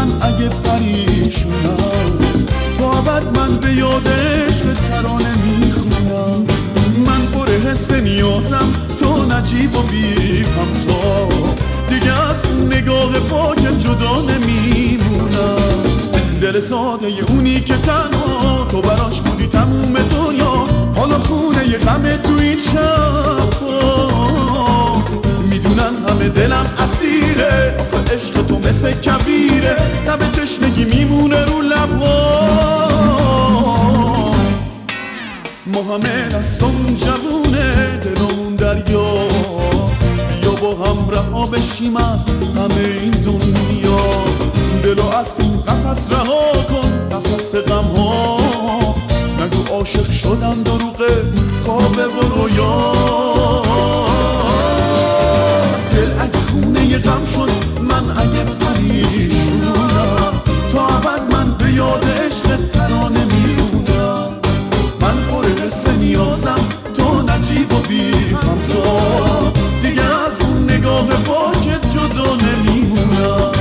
من اگه پریشونم تو ابد من به یاد عشق ترانه میخونم. من پر حس نیازم تو نجیب و بی همتا، دیگه از اون نگاه پاک جدا نمیمونم. دل ساده اونی که تنها تو براش بودی تموم دنیا، حالا خونه ی غمه تو این شبا. میدونن همه دلم اسیره، آخه عشق تو مثل کبیره، لب تشنگی میمونه رو لبا. ما همه دستمون جوونه دلمون دریا، بیا با هم رها بشیم از همه این دنیا. دلو از این قفس رها کن، قفس غم ها، نگو عاشق شدم دروغه خوابه و رویا. دل اگه خونه ی غم شد من اگه پریشونم، تو ابد من به یاد عشق ترانه میمونم. من پر حس نیازم تو نجیب و بی همتا، دیگه از اون نگاه پاکت جدا نمیمونم.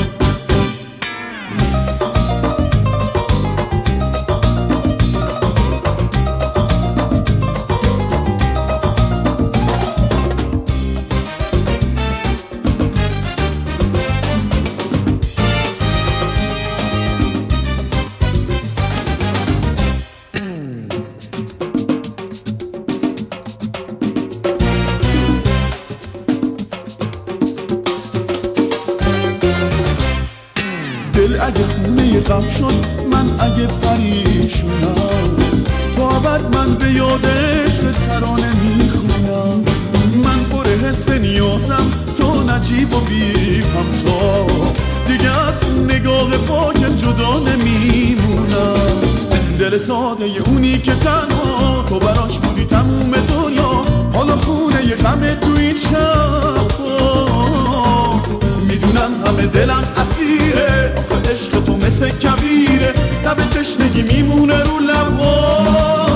دل اگه خونه ی غم شد من اگه پریشونم، تو ابد من به یاد عشق ترانه میخونم. من پر حس نیازم تو نجیب و بی همتا، دیگه از اون نگاه پاک جدا نمیمونم. دل ساده اونی که تنها تو براش بودی تموم دنیا، حالا خونه ی غمه تو این شبا. میدونم همه دلم اسیره، آخه عشق تو مثل کبیره، لب تشنگی میمونه رو لبا.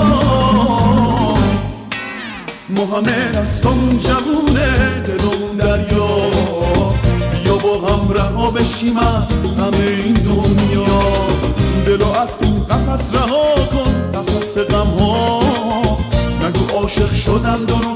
ما همه دستمون جوونه دلمون دریا، بیا با هم رها بشیم از همه این دنیا. دلو از این قفس رها کن، قفس غم ها، نگو عاشق شدم